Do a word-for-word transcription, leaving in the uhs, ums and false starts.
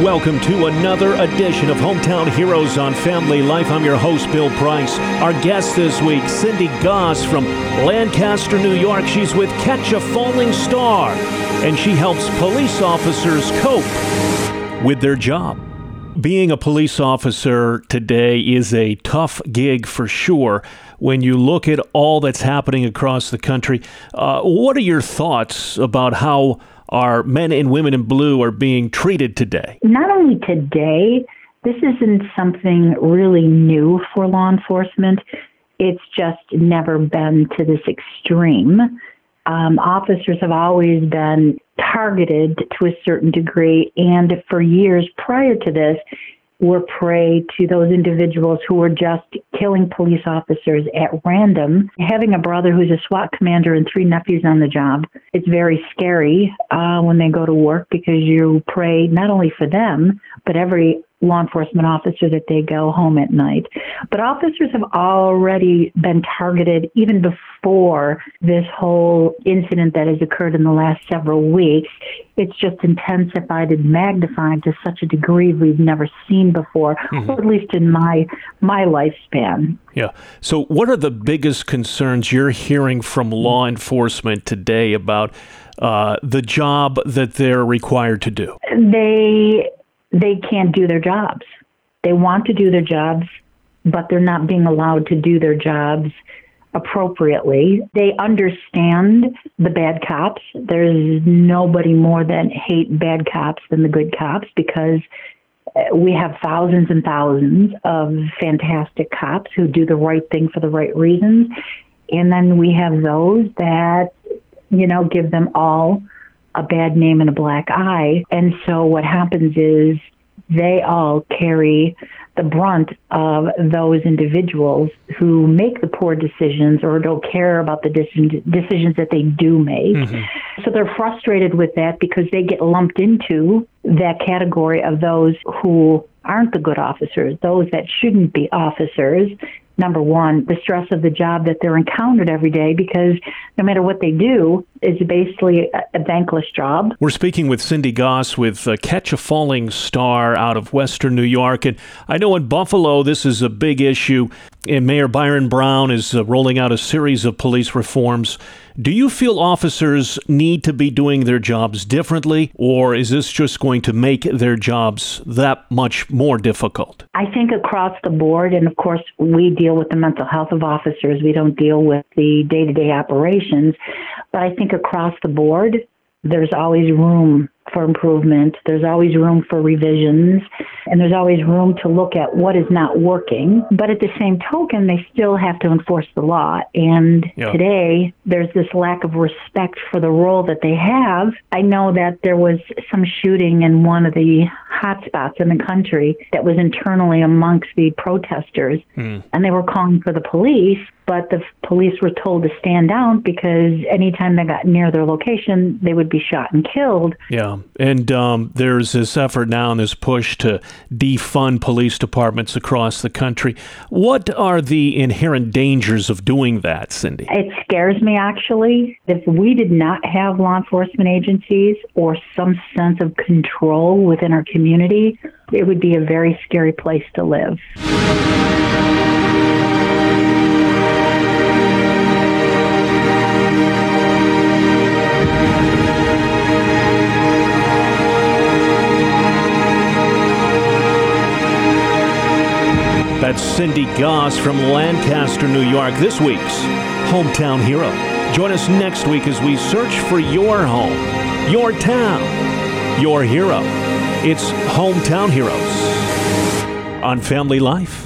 Welcome to another edition of Hometown Heroes on Family Life. I'm your host, Bill Price. Our guest this week, Cindy Goss from Lancaster, New York. She's with Catch a Falling Star, and she helps police officers cope with their job. Being a police officer today is a tough gig for sure. When you look at all that's happening across the country, uh, what are your thoughts about how our men and women in blue are being treated today? Not only today, this isn't something really new for law enforcement. It's just never been to this extreme. Um, officers have always been targeted to a certain degree, and for years prior to this, were prey to those individuals who were just killing police officers at random. Having a brother who's a SWAT commander and three nephews on the job, it's very scary uh, when they go to work because you pray not only for them, but every law enforcement officer that they go home at night. But officers have already been targeted even before this whole incident that has occurred in the last several weeks. It's just intensified and magnified to such a degree we've never seen before, mm-hmm. or at least in my my lifespan. Yeah. So what are the biggest concerns you're hearing from law enforcement today about uh, the job that they're required to do? They they can't do their jobs. They want to do their jobs, but they're not being allowed to do their jobs appropriately. They understand the bad cops. There's nobody more that hate bad cops than the good cops, because we have thousands and thousands of fantastic cops who do the right thing for the right reasons. And then we have those that, you know, give them all a bad name and a black eye. And so what happens is they all carry the brunt of those individuals who make the poor decisions or don't care about the decisions that they do make. Mm-hmm. So they're frustrated with that because they get lumped into that category of those who aren't the good officers, those that shouldn't be officers. Number one, the stress of the job that they're encountered every day, because no matter what they do, it's basically a, a thankless job. We're speaking with Cindy Goss with uh, Catch a Falling Star out of Western New York. And I know in Buffalo, this is a big issue, and Mayor Byron Brown is uh, rolling out a series of police reforms. Do you feel officers need to be doing their jobs differently, or is this just going to make their jobs that much more difficult? I think across the board, and of course we deal with the mental health of officers, we don't deal with the day-to-day operations, but I think across the board, there's always room for improvement. There's always room for revisions, and there's always room to look at what is not working. But at the same token, they still have to enforce the law. And yeah. Today, there's this lack of respect for the role that they have. I know that there was some shooting in one of the hotspots in the country that was internally amongst the protesters, mm. and they were calling for the police. But the police were told to stand down because anytime they got near their location, they would be shot and killed. Yeah, and um, there's this effort now and this push to defund police departments across the country. What are the inherent dangers of doing that, Cindy? It scares me, actually. If we did not have law enforcement agencies or some sense of control within our community, it would be a very scary place to live. That's Cindy Goss from Lancaster, New York, this week's Hometown Hero. Join us next week as we search for your home, your town, your hero. It's Hometown Heroes on Family Life.